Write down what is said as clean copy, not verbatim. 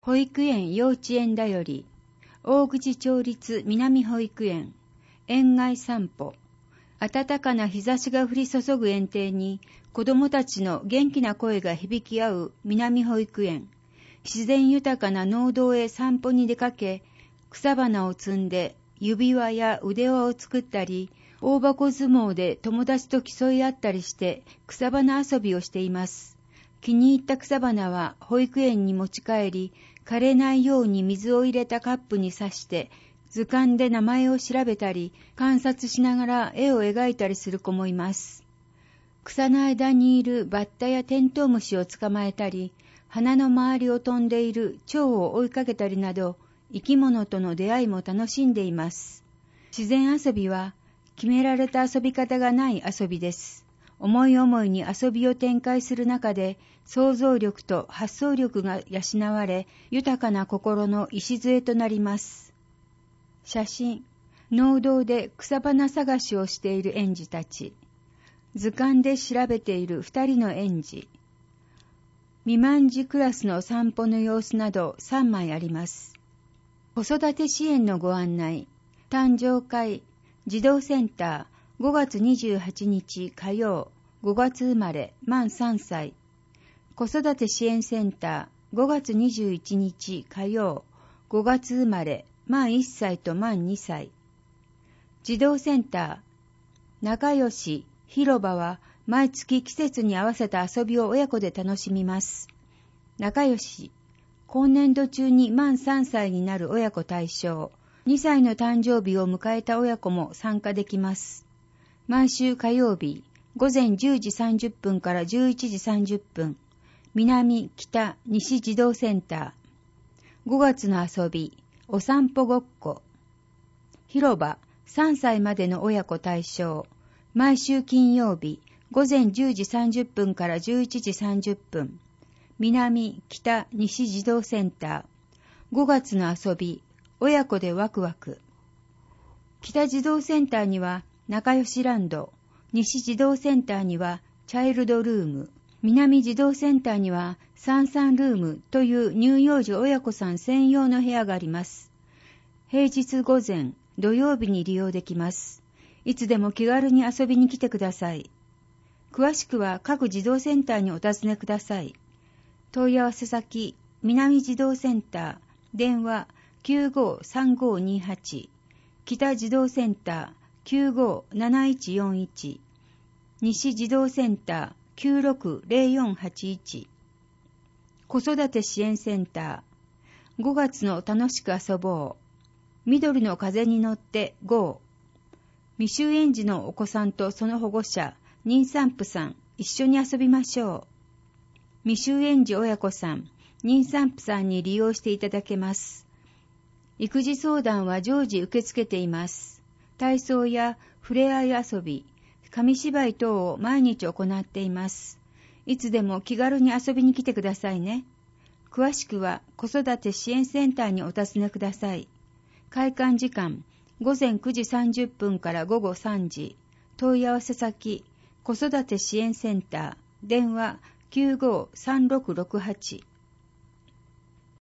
保育園幼稚園だより、大口町立南保育園、園外散歩、暖かな日差しが降り注ぐ園庭に、子供たちの元気な声が響き合う南保育園、自然豊かな農道へ散歩に出かけ、草花を摘んで指輪や腕輪を作ったり、大箱相撲で友達と競い合ったりして草花遊びをしています。気に入った草花は保育園に持ち帰り、枯れないように水を入れたカップに刺して、図鑑で名前を調べたり、観察しながら絵を描いたりする子もいます。草の間にいるバッタやテントウムシを捕まえたり、花の周りを飛んでいる蝶を追いかけたりなど、生き物との出会いも楽しんでいます。自然遊びは決められた遊び方がない遊びです。思い思いに遊びを展開する中で、想像力と発想力が養われ、豊かな心の礎となります。写真、農道で草花探しをしている園児たち。図鑑で調べている2人の園児。未満児クラスの散歩の様子など3枚あります。子育て支援のご案内。誕生会、児童センター、5月28日火曜、5月生まれ、満3歳。子育て支援センター、5月21日火曜、5月生まれ、満1歳と満2歳。児童センター、仲良し、広場は毎月季節に合わせた遊びを親子で楽しみます。仲良し、今年度中に満3歳になる親子対象、2歳の誕生日を迎えた親子も参加できます。毎週火曜日、午前10時30分から11時30分、南、北、西児童センター。5月の遊び、お散歩ごっこ。広場、3歳までの親子対象。毎週金曜日、午前10時30分から11時30分。南、北、西児童センター。5月の遊び、親子でワクワク。北児童センターには仲良しランド、西児童センターにはチャイルドルーム、南児童センターにはサンサンルームという乳幼児親子さん専用の部屋があります。平日午前、土曜日に利用できます。いつでも気軽に遊びに来てください。詳しくは各児童センターにお尋ねください。問い合わせ先、南児童センター、電話953528、北児童センター957141、西児童センター960481、子育て支援センター、5月の楽しく遊ぼう、緑の風に乗って GO、未就園児のお子さんとその保護者、妊産婦さん、一緒に遊びましょう。未就園児親子さん、妊産婦さんに利用していただけます。育児相談は常時受け付けています。体操やふれあい遊び、紙芝居等を毎日行っています。いつでも気軽に遊びに来てくださいね。詳しくは子育て支援センターにお尋ねください。開館時間、午前9時30分から午後3時。問い合わせ先、子育て支援センター、電話953668。